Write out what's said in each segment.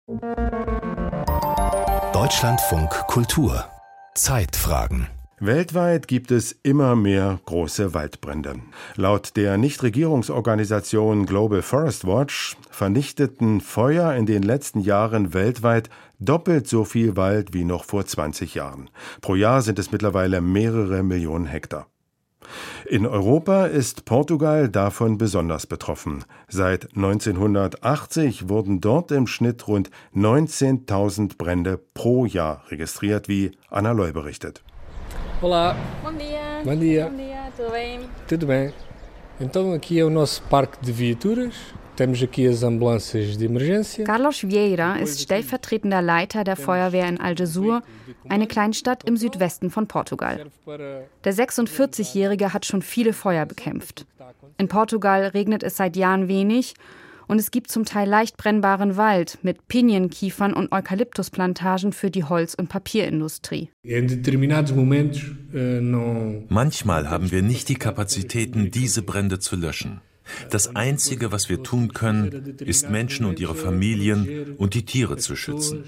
Deutschlandfunk Kultur Zeitfragen. Weltweit gibt es immer mehr große Waldbrände. Laut der Nichtregierungsorganisation Global Forest Watch vernichteten Feuer in den letzten Jahren weltweit doppelt so viel Wald wie noch vor 20 Jahren. Pro Jahr sind es mittlerweile mehrere Millionen Hektar. In Europa ist Portugal davon besonders betroffen. Seit 1980 wurden dort im Schnitt rund 19.000 Brände pro Jahr registriert, wie Anna Loy berichtet. Olá. Bom dia. Bom dia. Bom dia, tudo bem? Tudo bem. Então aqui é o nosso parque de viaturas. Temos aqui as ambulâncias de emergência. Carlos Vieira ist stellvertretender Leiter der Feuerwehr in Algesur, eine Kleinstadt im Südwesten von Portugal. Der 46-Jährige hat schon viele Feuer bekämpft. In Portugal regnet es seit Jahren wenig und es gibt zum Teil leicht brennbaren Wald mit Pinienkiefern und Eukalyptusplantagen für die Holz- und Papierindustrie. Manchmal haben wir nicht die Kapazitäten, diese Brände zu löschen. Das Einzige, was wir tun können, ist Menschen und ihre Familien und die Tiere zu schützen.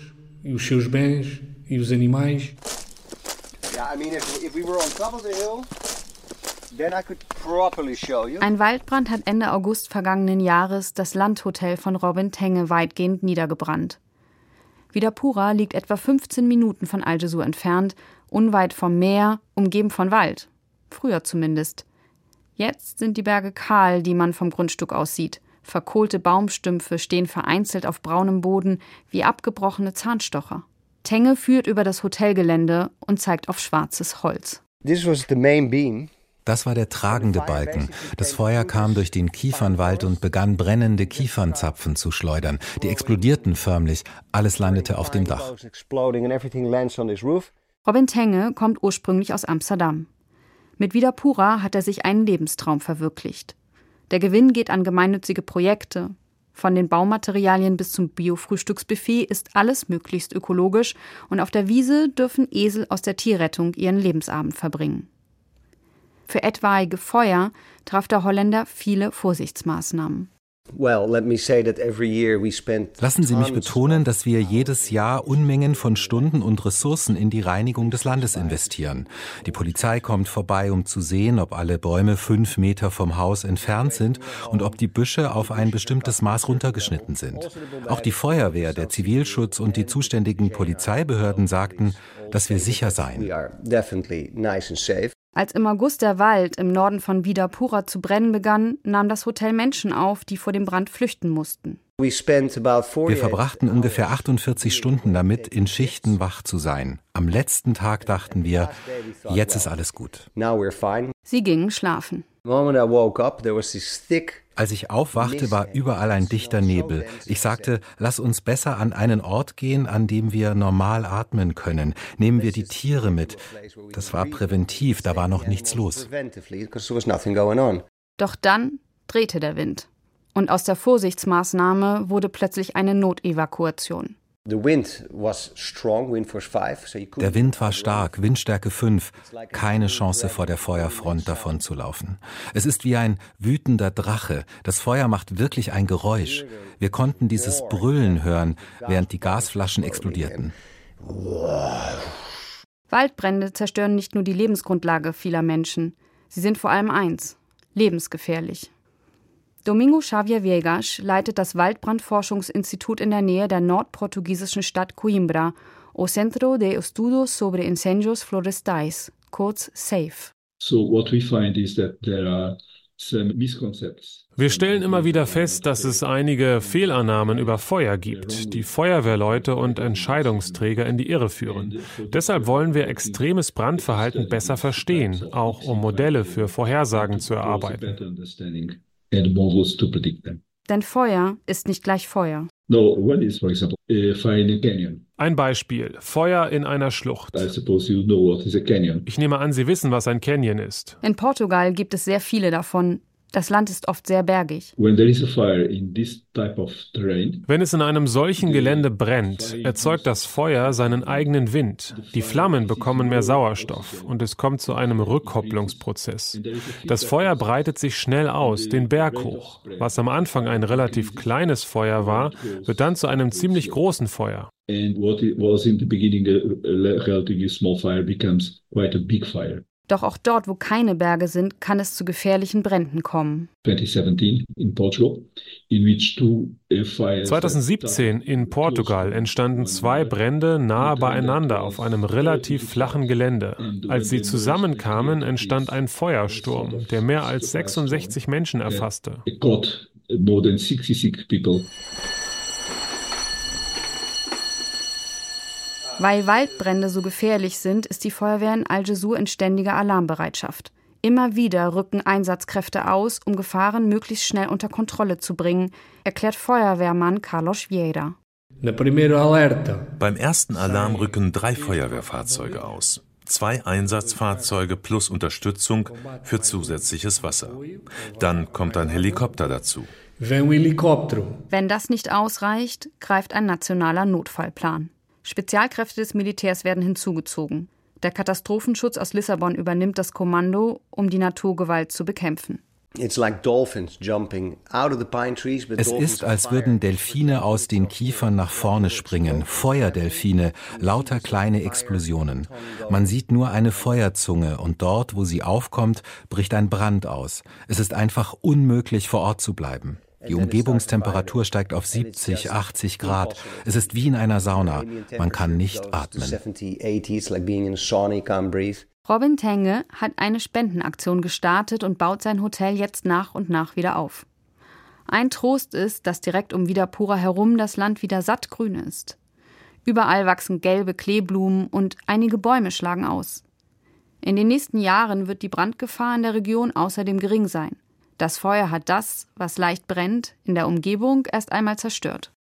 Ein Waldbrand hat Ende August vergangenen Jahres das Landhotel von Robin Tenge weitgehend niedergebrannt. Vidapura liegt etwa 15 Minuten von Algesur entfernt, unweit vom Meer, umgeben von Wald. Früher zumindest. Jetzt sind die Berge kahl, die man vom Grundstück aus sieht. Verkohlte Baumstümpfe stehen vereinzelt auf braunem Boden wie abgebrochene Zahnstocher. Tenge führt über das Hotelgelände und zeigt auf schwarzes Holz. Das war der tragende Balken. Das Feuer kam durch den Kiefernwald und begann brennende Kiefernzapfen zu schleudern. Die explodierten förmlich. Alles landete auf dem Dach. Robin Tenge kommt ursprünglich aus Amsterdam. Mit Vidapura hat er sich einen Lebenstraum verwirklicht. Der Gewinn geht an gemeinnützige Projekte. Von den Baumaterialien bis zum Bio-Frühstücksbuffet ist alles möglichst ökologisch und auf der Wiese dürfen Esel aus der Tierrettung ihren Lebensabend verbringen. Für etwaige Feuer traf der Holländer viele Vorsichtsmaßnahmen. Lassen Sie mich betonen, dass wir jedes Jahr Unmengen von Stunden und Ressourcen in die Reinigung des Landes investieren. Die Polizei kommt vorbei, um zu sehen, ob alle Bäume 5 Meter vom Haus entfernt sind und ob die Büsche auf ein bestimmtes Maß runtergeschnitten sind. Auch die Feuerwehr, der Zivilschutz und die zuständigen Polizeibehörden sagten, dass wir sicher seien. Als im August der Wald im Norden von Vidapura zu brennen begann, nahm das Hotel Menschen auf, die vor dem Brand flüchten mussten. Wir verbrachten ungefähr 48 Stunden damit, in Schichten wach zu sein. Am letzten Tag dachten wir, jetzt ist alles gut. Sie gingen schlafen. Als ich aufwachte, war überall ein dichter Nebel. Ich sagte, lass uns besser an einen Ort gehen, an dem wir normal atmen können. Nehmen wir die Tiere mit. Das war präventiv, da war noch nichts los. Doch dann drehte der Wind. Und aus der Vorsichtsmaßnahme wurde plötzlich eine Notevakuation. Der Wind war stark, Windstärke 5. Keine Chance vor der Feuerfront davon zu laufen. Es ist wie ein wütender Drache. Das Feuer macht wirklich ein Geräusch. Wir konnten dieses Brüllen hören, während die Gasflaschen explodierten. Waldbrände zerstören nicht nur die Lebensgrundlage vieler Menschen. Sie sind vor allem eins: lebensgefährlich. Domingo Xavier Viegas leitet das Waldbrandforschungsinstitut in der Nähe der nordportugiesischen Stadt Coimbra, o Centro de Estudos sobre Incêndios Florestais, kurz SAFE. Wir stellen immer wieder fest, dass es einige Fehlannahmen über Feuer gibt, die Feuerwehrleute und Entscheidungsträger in die Irre führen. Deshalb wollen wir extremes Brandverhalten besser verstehen, auch um Modelle für Vorhersagen zu erarbeiten. Denn Feuer ist nicht gleich Feuer. Ein Beispiel: Feuer in einer Schlucht. Ich nehme an, Sie wissen, was ein Canyon ist. In Portugal gibt es sehr viele davon. Das Land ist oft sehr bergig. Wenn es in einem solchen Gelände brennt, erzeugt das Feuer seinen eigenen Wind. Die Flammen bekommen mehr Sauerstoff und es kommt zu einem Rückkopplungsprozess. Das Feuer breitet sich schnell aus, den Berg hoch. Was am Anfang ein relativ kleines Feuer war, wird dann zu einem ziemlich großen Feuer. And what was in the beginning a relatively small fire becomes quite a big fire. Doch auch dort, wo keine Berge sind, kann es zu gefährlichen Bränden kommen. 2017 in Portugal entstanden 2 Brände nahe beieinander auf einem relativ flachen Gelände. Als sie zusammenkamen, entstand ein Feuersturm, der mehr als 66 Menschen erfasste. Weil Waldbrände so gefährlich sind, ist die Feuerwehr in Algesur in ständiger Alarmbereitschaft. Immer wieder rücken Einsatzkräfte aus, um Gefahren möglichst schnell unter Kontrolle zu bringen, erklärt Feuerwehrmann Carlos Vieira. Beim ersten Alarm rücken 3 Feuerwehrfahrzeuge aus. 2 Einsatzfahrzeuge plus Unterstützung für zusätzliches Wasser. Dann kommt ein Helikopter dazu. Wenn das nicht ausreicht, greift ein nationaler Notfallplan. Spezialkräfte des Militärs werden hinzugezogen. Der Katastrophenschutz aus Lissabon übernimmt das Kommando, um die Naturgewalt zu bekämpfen. Es ist, als würden Delfine aus den Kiefern nach vorne springen, Feuerdelfine, lauter kleine Explosionen. Man sieht nur eine Feuerzunge und dort, wo sie aufkommt, bricht ein Brand aus. Es ist einfach unmöglich, vor Ort zu bleiben. Die Umgebungstemperatur steigt auf 70, 80 Grad. Es ist wie in einer Sauna. Man kann nicht atmen. Robin Tenge hat eine Spendenaktion gestartet und baut sein Hotel jetzt nach und nach wieder auf. Ein Trost ist, dass direkt um Vidapura herum das Land wieder sattgrün ist. Überall wachsen gelbe Kleeblumen und einige Bäume schlagen aus. In den nächsten Jahren wird die Brandgefahr in der Region außerdem gering sein. Das Feuer hat das, was leicht brennt, in der Umgebung erst einmal zerstört.